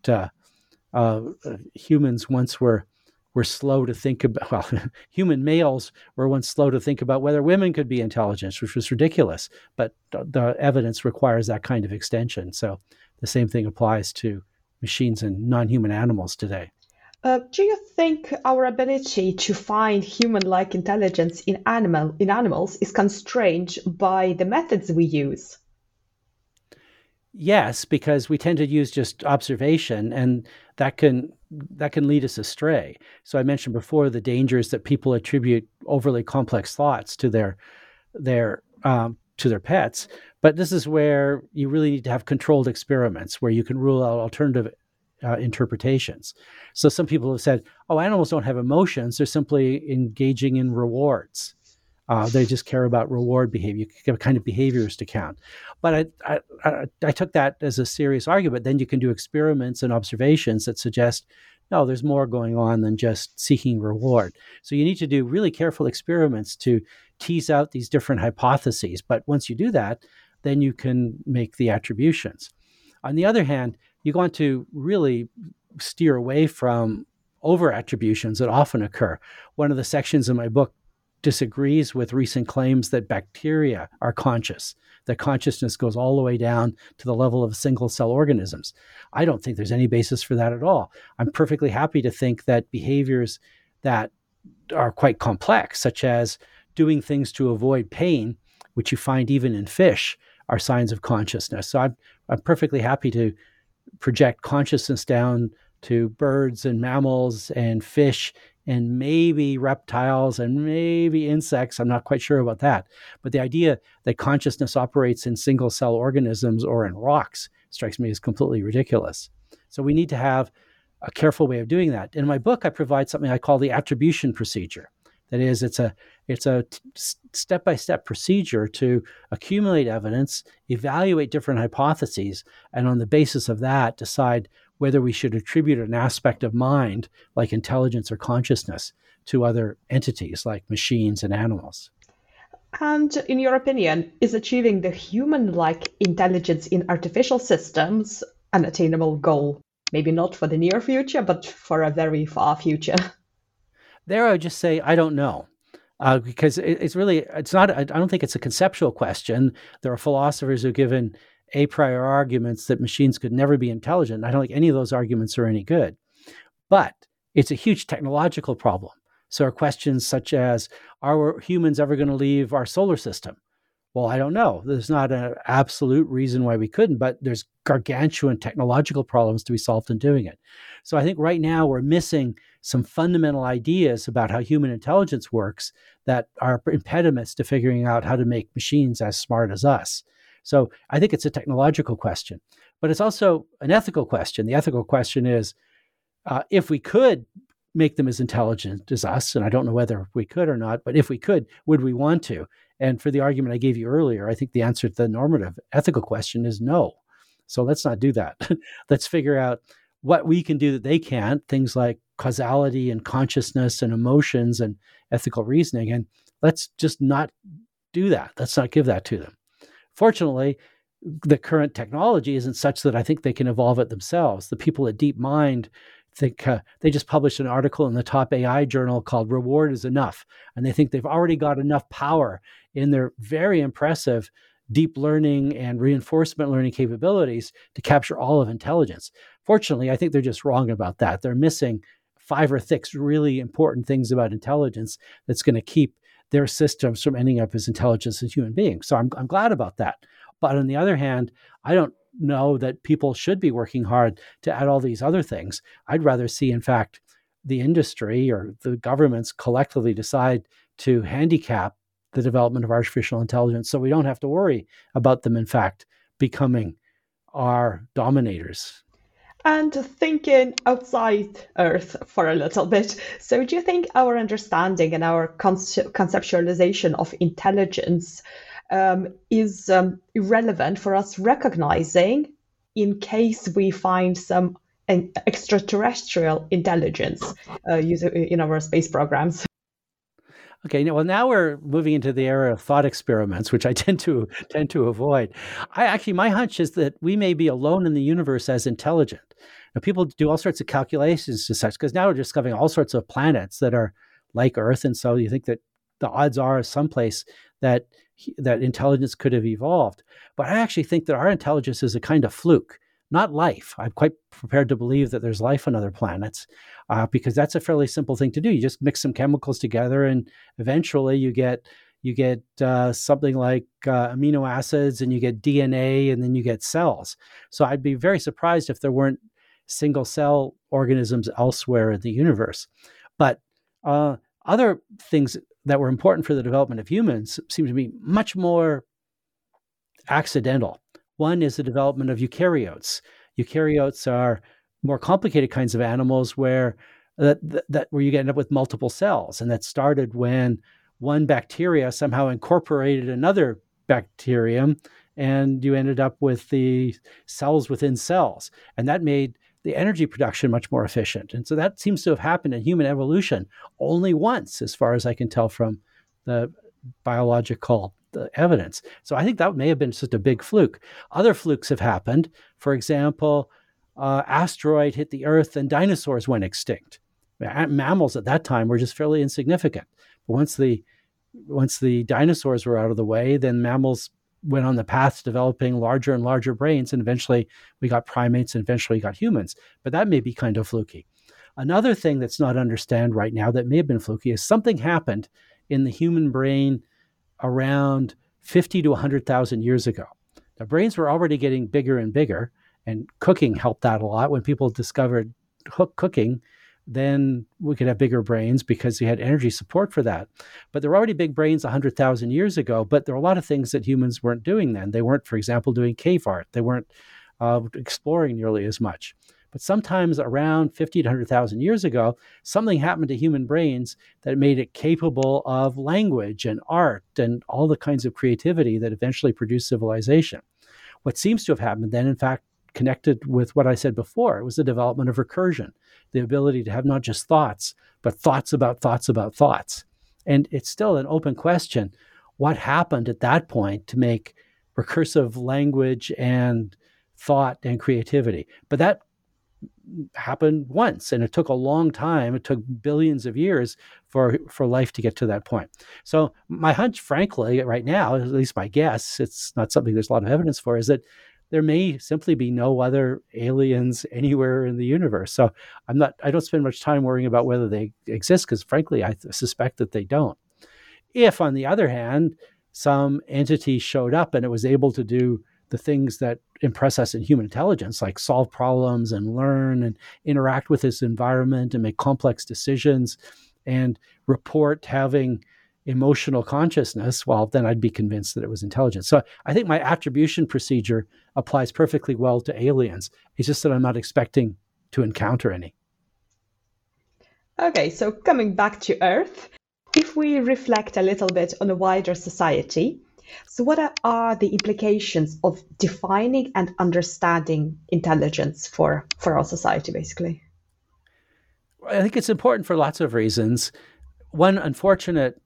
humans once were slow to think about, well, human males were once slow to think about whether women could be intelligent, which was ridiculous. But the evidence requires that kind of extension. So the same thing applies to machines and non-human animals today. Do you think our ability to find human-like intelligence in animals is constrained by the methods we use? Yes, because we tend to use just observation, and that can lead us astray. So I mentioned before the dangers that people attribute overly complex thoughts to their pets. But this is where you really need to have controlled experiments where you can rule out alternative interpretations. So some people have said, "Oh, animals don't have emotions; they're simply engaging in rewards. They just care about reward behavior, kind of behaviors to count." But I took that as a serious argument. Then you can do experiments and observations that suggest, no, there's more going on than just seeking reward. So you need to do really careful experiments to tease out these different hypotheses. But once you do that, then you can make the attributions. On the other hand, you want to really steer away from over-attributions that often occur. One of the sections in my book disagrees with recent claims that bacteria are conscious, that consciousness goes all the way down to the level of single-cell organisms. I don't think there's any basis for that at all. I'm perfectly happy to think that behaviors that are quite complex, such as doing things to avoid pain, which you find even in fish, are signs of consciousness. So I'm perfectly happy to project consciousness down to birds and mammals and fish and maybe reptiles and maybe insects. I'm not quite sure about that. But the idea that consciousness operates in single-cell organisms or in rocks strikes me as completely ridiculous. So we need to have a careful way of doing that. In my book, I provide something I call the attribution procedure. That is, it's a step-by-step procedure to accumulate evidence, evaluate different hypotheses, and on the basis of that, decide whether we should attribute an aspect of mind, like intelligence or consciousness, to other entities like machines and animals. And in your opinion, is achieving the human-like intelligence in artificial systems an attainable goal? Maybe not for the near future, but for a very far future. There, I would just say, I don't know. Because it's not, I don't think it's a conceptual question. There are philosophers who've given a priori arguments that machines could never be intelligent. I don't think any of those arguments are any good. But it's a huge technological problem. So are questions such as, are humans ever going to leave our solar system? Well, I don't know. There's not an absolute reason why we couldn't, but there's gargantuan technological problems to be solved in doing it. So I think right now we're missing some fundamental ideas about how human intelligence works that are impediments to figuring out how to make machines as smart as us. So I think it's a technological question, but it's also an ethical question. The ethical question is, if we could make them as intelligent as us, and I don't know whether we could or not, but if we could, would we want to? And for the argument I gave you earlier, I think the answer to the normative ethical question is no. So let's not do that. Let's figure out what we can do that they can't, things like causality and consciousness and emotions and ethical reasoning. And Let's just not do that. Let's not give that to them. Fortunately, the current technology isn't such that I think they can evolve it themselves. The people at DeepMind think they just published an article in the top AI journal called Reward is Enough. And they think they've already got enough power in their very impressive deep learning and reinforcement learning capabilities to capture all of intelligence. Fortunately, I think they're just wrong about that. They're missing 5 or 6 really important things about intelligence that's going to keep their systems from ending up as intelligence as human beings. So I'm glad about that. But on the other hand, I don't know that people should be working hard to add all these other things. I'd rather see, in fact, the industry or the governments collectively decide to handicap the development of artificial intelligence so we don't have to worry about them, in fact, becoming our dominators. And thinking outside Earth for a little bit. So do you think our understanding and our conceptualization of intelligence is irrelevant for us recognizing in case we find some extraterrestrial intelligence in our space programs? Okay, well, now we're moving into the era of thought experiments, which I tend to avoid. My hunch is that we may be alone in the universe as intelligent. Now, people do all sorts of calculations to such, because now we're discovering all sorts of planets that are like Earth, and so you think that the odds are someplace that intelligence could have evolved. But I actually think that our intelligence is a kind of fluke, not life. I'm quite prepared to believe that there's life on other planets because that's a fairly simple thing to do. You just mix some chemicals together and eventually you get something like amino acids and you get DNA and then you get cells. So I'd be very surprised if there weren't single cell organisms elsewhere in the universe. But other things that were important for the development of humans seem to be much more accidental. One is the development of eukaryotes. Eukaryotes are more complicated kinds of animals where you end up with multiple cells. And that started when one bacteria somehow incorporated another bacterium and you ended up with the cells within cells. And that made the energy production much more efficient. And so that seems to have happened in human evolution only once, as far as I can tell from the biological evidence. So I think that may have been just a big fluke. Other flukes have happened. For example, asteroid hit the Earth and dinosaurs went extinct. Mammals at that time were just fairly insignificant. But once the dinosaurs were out of the way, then mammals went on the path to developing larger and larger brains, and eventually we got primates and eventually got humans. But that may be kind of fluky. Another thing that's not understood right now that may have been fluky is something happened in the human brain around 50 to 100,000 years ago. The brains were already getting bigger and bigger, and cooking helped that a lot. When people discovered cooking, then we could have bigger brains because we had energy support for that. But there were already big brains 100,000 years ago, but there were a lot of things that humans weren't doing then. They weren't, for example, doing cave art. They weren't exploring nearly as much. But sometimes around 50 to 100,000 years ago, something happened to human brains that made it capable of language and art and all the kinds of creativity that eventually produced civilization. What seems to have happened then, in fact, connected with what I said before, it was the development of recursion, the ability to have not just thoughts, but thoughts about thoughts about thoughts. And it's still an open question, what happened at that point to make recursive language and thought and creativity? But that happened once, and it took a long time. It took billions of years for life to get to that point. So my hunch, frankly, right now, at least my guess, it's not something there's a lot of evidence for, is that there may simply be no other aliens anywhere in the universe. So I don't spend much time worrying about whether they exist, because frankly, I suspect that they don't. If, on the other hand, some entity showed up and it was able to do the things that impress us in human intelligence, like solve problems and learn and interact with this environment and make complex decisions and report having emotional consciousness, well, then I'd be convinced that it was intelligent. So I think my attribution procedure applies perfectly well to aliens. It's just that I'm not expecting to encounter any. Okay, so coming back to Earth, if we reflect a little bit on a wider society, so what are the implications of defining and understanding intelligence for our society, basically? I think it's important for lots of reasons. One unfortunate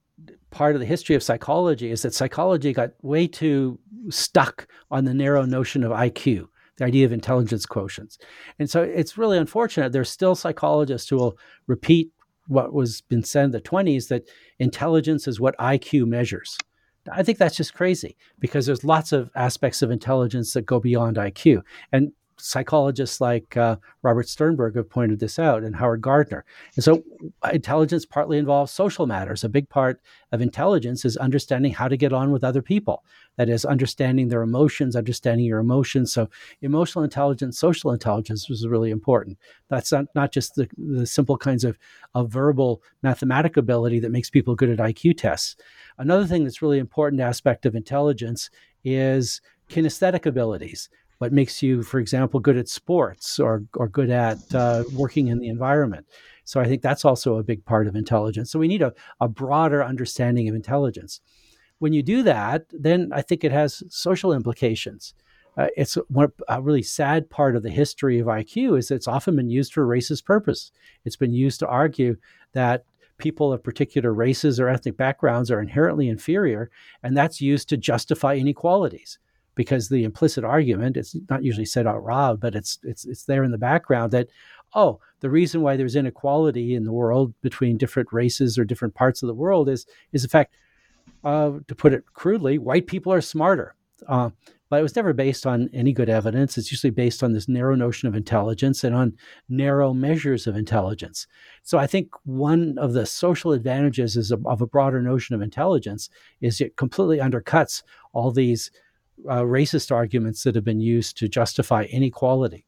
part of the history of psychology is that psychology got way too stuck on the narrow notion of IQ, the idea of intelligence quotients. And so it's really unfortunate. There's still psychologists who will repeat what was been said in the 1920s, that intelligence is what IQ measures. I think that's just crazy, because there's lots of aspects of intelligence that go beyond IQ. And psychologists like Robert Sternberg have pointed this out, and Howard Gardner. And so intelligence partly involves social matters. A big part of intelligence is understanding how to get on with other people. That is, understanding their emotions, understanding your emotions. So emotional intelligence, social intelligence was really important. That's not just the simple kinds of verbal mathematic ability that makes people good at IQ tests. Another thing that's really important aspect of intelligence is kinesthetic abilities. What makes you, for example, good at sports or good at working in the environment. So I think that's also a big part of intelligence. So we need a broader understanding of intelligence. When you do that, then I think it has social implications. It's a really sad part of the history of IQ is that it's often been used for racist purpose. It's been used to argue that people of particular races or ethnic backgrounds are inherently inferior, and that's used to justify inequalities. Because the implicit argument, it's not usually said out loud, but it's there in the background that, the reason why there's inequality in the world between different races or different parts of the world is in fact, to put it crudely, white people are smarter. But it was never based on any good evidence. It's usually based on this narrow notion of intelligence and on narrow measures of intelligence. So I think one of the social advantages of a broader notion of intelligence is it completely undercuts all these racist arguments that have been used to justify inequality.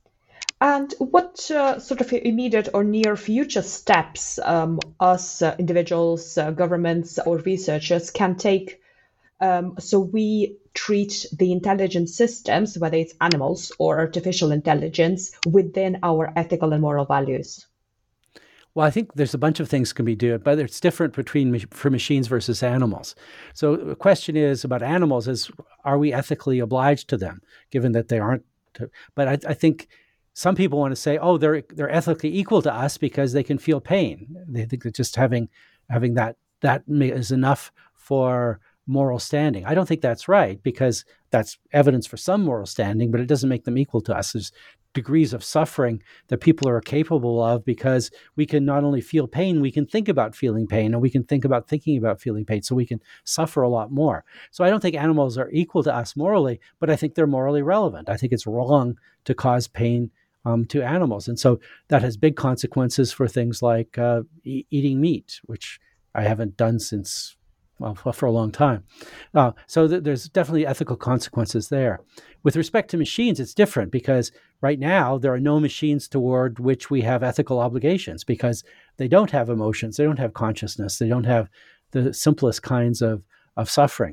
And what sort of immediate or near future steps us individuals, governments, or researchers can take so we treat the intelligence systems, whether it's animals or artificial intelligence, within our ethical and moral values? Well, I think there's a bunch of things can be done, but it's different for machines versus animals. So the question is about animals is, are we ethically obliged to them, given that they aren't? But I think some people want to say, they're ethically equal to us because they can feel pain. They think that just having that is enough for moral standing. I don't think that's right, because that's evidence for some moral standing, but it doesn't make them equal to us. There's degrees of suffering that people are capable of because we can not only feel pain, we can think about feeling pain, and we can think about thinking about feeling pain, so we can suffer a lot more. So I don't think animals are equal to us morally, but I think they're morally relevant. I think it's wrong to cause pain to animals. And so that has big consequences for things like eating meat, which I haven't done since for a long time. So there's definitely ethical consequences there. With respect to machines, it's different, because right now there are no machines toward which we have ethical obligations, because they don't have emotions, they don't have consciousness, they don't have the simplest kinds of suffering.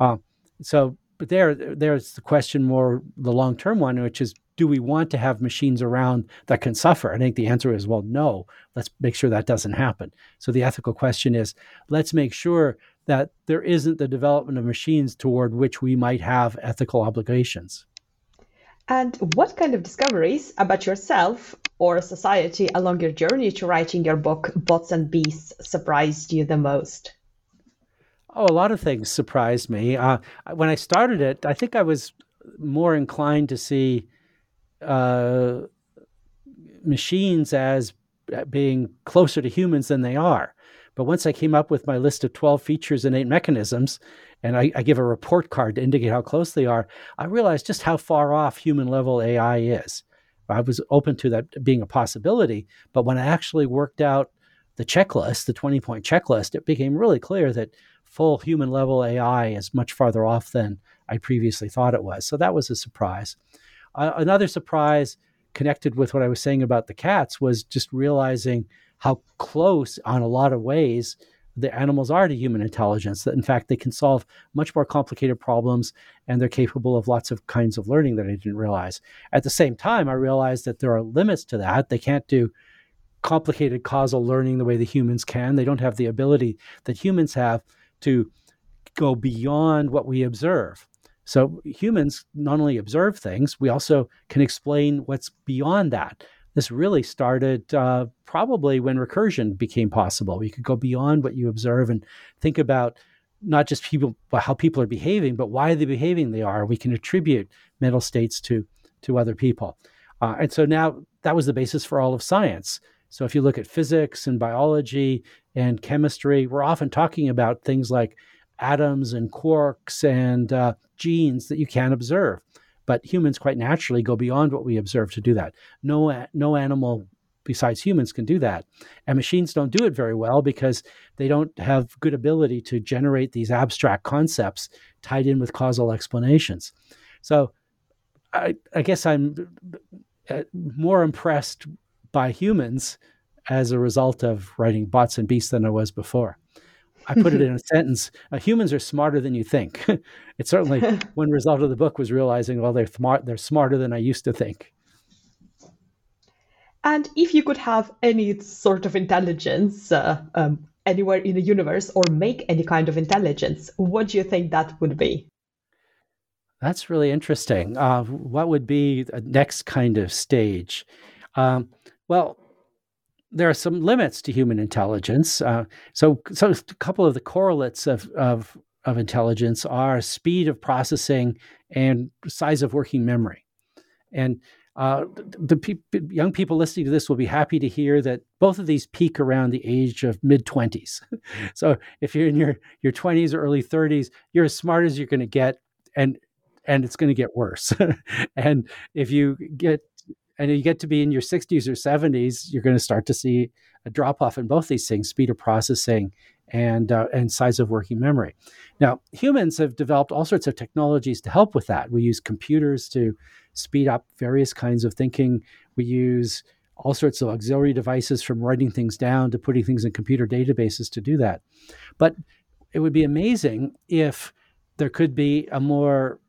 But there's the question, more the long-term one, which is, do we want to have machines around that can suffer? I think the answer is, well, no. Let's make sure that doesn't happen. So the ethical question is, let's make sure that there isn't the development of machines toward which we might have ethical obligations. And what kind of discoveries about yourself or society along your journey to writing your book, Bots and Beasts, surprised you the most? A lot of things surprised me. When I started it, I think I was more inclined to see machines as being closer to humans than they are. But once I came up with my list of 12 features and 8 mechanisms, and I give a report card to indicate how close they are, I realized just how far off human-level AI is. I was open to that being a possibility, but when I actually worked out the checklist, the 20-point checklist, it became really clear that full human-level AI is much farther off than I previously thought it was. So that was a surprise. Another surprise connected with what I was saying about the cats was just realizing how close, on a lot of ways, the animals are to human intelligence, that in fact they can solve much more complicated problems, and they're capable of lots of kinds of learning that I didn't realize. At the same time, I realized that there are limits to that. They can't do complicated causal learning the way the humans can. They don't have the ability that humans have to go beyond what we observe. So humans not only observe things, we also can explain what's beyond that. This really started probably when recursion became possible. You could go beyond what you observe and think about not just how people are behaving, but why they're behaving they are. We can attribute mental states to other people. And so now that was the basis for all of science. So if you look at physics and biology and chemistry, we're often talking about things like atoms and quarks and genes that you can't observe. But humans quite naturally go beyond what we observe to do that. No animal besides humans can do that. And machines don't do it very well because they don't have good ability to generate these abstract concepts tied in with causal explanations. So I guess I'm more impressed by humans as a result of writing Bots and Beasts than I was before. I put it in a sentence. Humans are smarter than you think. It's certainly one result of the book was realizing, well, they're smarter than I used to think. And if you could have any sort of intelligence anywhere in the universe or make any kind of intelligence, what do you think that would be? That's really interesting. What would be the next kind of stage? Well, there are some limits to human intelligence. So a couple of the correlates of intelligence are speed of processing and size of working memory. And young people listening to this will be happy to hear that both of these peak around the age of mid-20s. So if you're in your 20s or early 30s, you're as smart as you're going to get, and it's going to get worse. And if you get to be in your 60s or 70s, you're going to start to see a drop-off in both these things, speed of processing and size of working memory. Now, humans have developed all sorts of technologies to help with that. We use computers to speed up various kinds of thinking. We use all sorts of auxiliary devices, from writing things down to putting things in computer databases to do that. But it would be amazing if there could be a more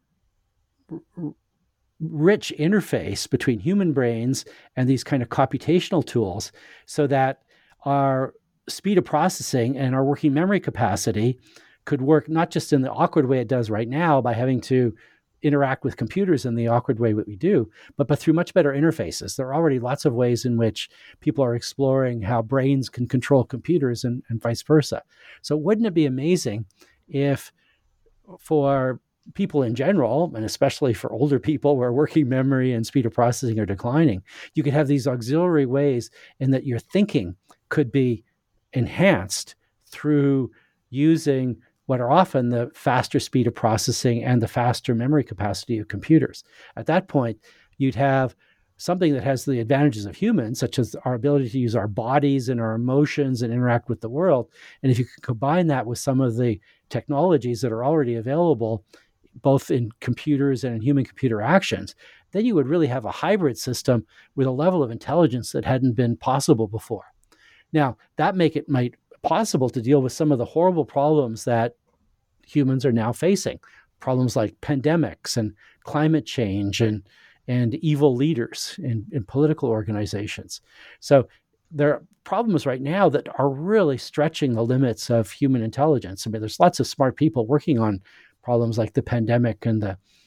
rich interface between human brains and these kind of computational tools, so that our speed of processing and our working memory capacity could work not just in the awkward way it does right now by having to interact with computers in the awkward way that we do, but through much better interfaces. There are already lots of ways in which people are exploring how brains can control computers and vice versa. So wouldn't it be amazing if, for people in general, and especially for older people where working memory and speed of processing are declining, you could have these auxiliary ways in that your thinking could be enhanced through using what are often the faster speed of processing and the faster memory capacity of computers. At that point, you'd have something that has the advantages of humans, such as our ability to use our bodies and our emotions and interact with the world. And if you could combine that with some of the technologies that are already available, both in computers and in human-computer actions, then you would really have a hybrid system with a level of intelligence that hadn't been possible before. Now, that might possible to deal with some of the horrible problems that humans are now facing, problems like pandemics and climate change and evil leaders in political organizations. So there are problems right now that are really stretching the limits of human intelligence. I mean, there's lots of smart people working on problems like the pandemic and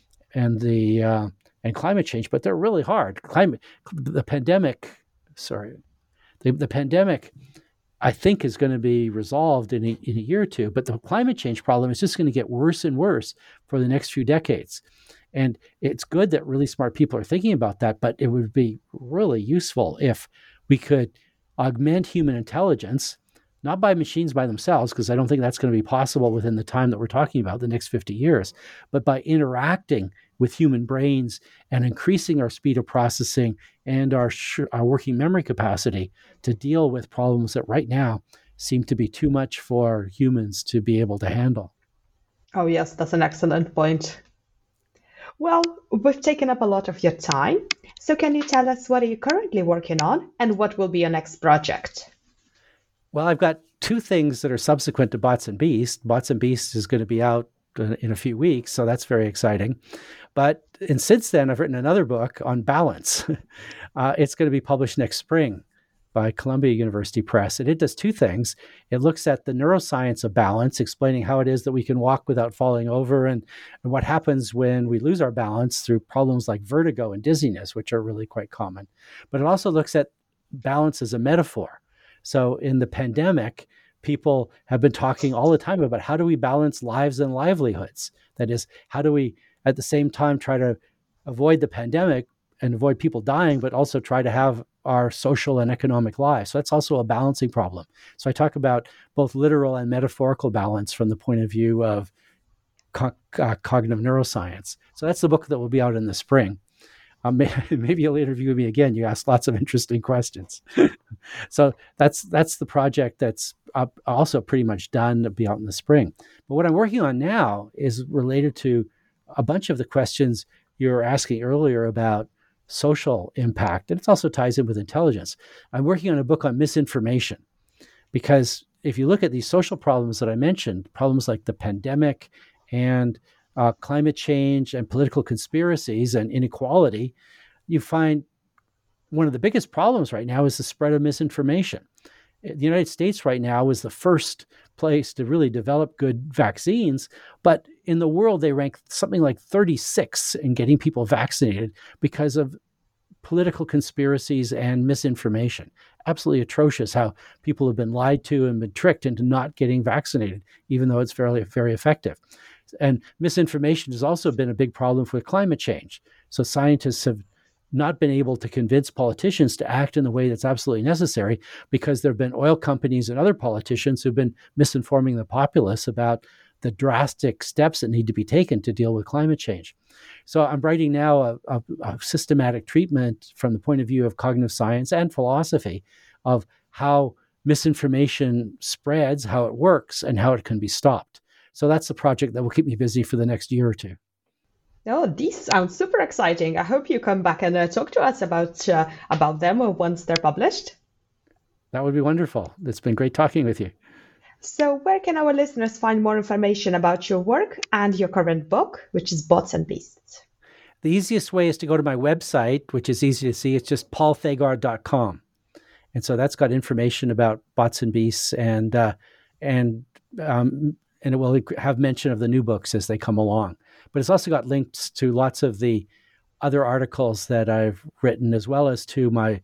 climate change, but they're really hard. The pandemic, I think, is going to be resolved in a year or two, but the climate change problem is just going to get worse and worse for the next few decades. And it's good that really smart people are thinking about that, but it would be really useful if we could augment human intelligence, not by machines by themselves, because I don't think that's going to be possible within the time that we're talking about, the next 50 years, but by interacting with human brains and increasing our speed of processing and our working memory capacity to deal with problems that right now seem to be too much for humans to be able to handle. Oh, yes, that's an excellent point. Well, we've taken up a lot of your time. So can you tell us what are you currently working on and what will be your next project? Well, I've got two things that are subsequent to Bots and Beasts. Bots and Beasts is going to be out in a few weeks, so that's very exciting. Since then, I've written another book on balance. It's going to be published next spring. by Columbia University Press. And it does two things. It looks at the neuroscience of balance, explaining how it is that we can walk without falling over and what happens when we lose our balance through problems like vertigo and dizziness, which are really quite common. But it also looks at balance as a metaphor. So in the pandemic, people have been talking all the time about how do we balance lives and livelihoods? That is, how do we at the same time try to avoid the pandemic and avoid people dying, but also try to have our social and economic lives. So that's also a balancing problem. So I talk about both literal and metaphorical balance from the point of view of cognitive neuroscience. So that's the book that will be out in the spring. Maybe you'll interview me again. You ask lots of interesting questions. So that's the project that's also pretty much done to be out in the spring. But what I'm working on now is related to a bunch of the questions you were asking earlier about social impact, and it also ties in with intelligence. I'm working on a book on misinformation, because if you look at these social problems that I mentioned, problems like the pandemic and climate change and political conspiracies and inequality, you find one of the biggest problems right now is the spread of misinformation. The United States right now is the first place to really develop good vaccines, but in the world, they rank something like 36 in getting people vaccinated because of political conspiracies and misinformation. Absolutely atrocious how people have been lied to and been tricked into not getting vaccinated, even though it's very, very effective. And misinformation has also been a big problem with climate change. So scientists have not been able to convince politicians to act in the way that's absolutely necessary because there have been oil companies and other politicians who've been misinforming the populace about the drastic steps that need to be taken to deal with climate change. So I'm writing now a systematic treatment from the point of view of cognitive science and philosophy of how misinformation spreads, how it works, and how it can be stopped. So that's the project that will keep me busy for the next year or two. Oh, these sound super exciting. I hope you come back and talk to us about them once they're published. That would be wonderful. It's been great talking with you. So where can our listeners find more information about your work and your current book, which is Bots and Beasts? The easiest way is to go to my website, which is easy to see. It's just paulthagard.com. And so that's got information about Bots and Beasts, and it will have mention of the new books as they come along. But it's also got links to lots of the other articles that I've written, as well as to my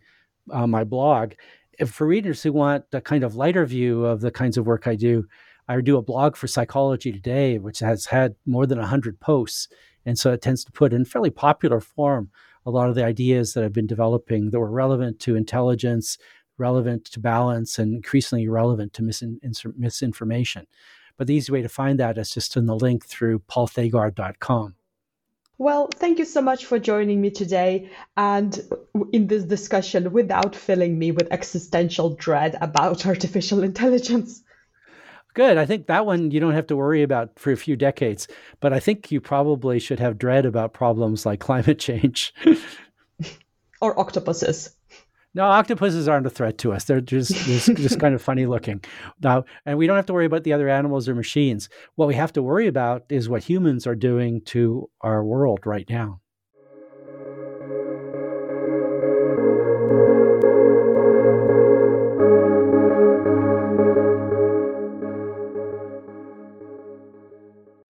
blog. For readers who want a kind of lighter view of the kinds of work I do a blog for Psychology Today, which has had more than 100 posts. And so it tends to put in fairly popular form a lot of the ideas that I've been developing that were relevant to intelligence, relevant to balance, and increasingly relevant to misinformation. But the easy way to find that is just in the link through paulthagard.com. Well, thank you so much for joining me today and in this discussion without filling me with existential dread about artificial intelligence. Good. I think that one you don't have to worry about for a few decades, but I think you probably should have dread about problems like climate change. Or octopuses. No, octopuses aren't a threat to us. They're just kind of funny looking. Now, and we don't have to worry about the other animals or machines. What we have to worry about is what humans are doing to our world right now.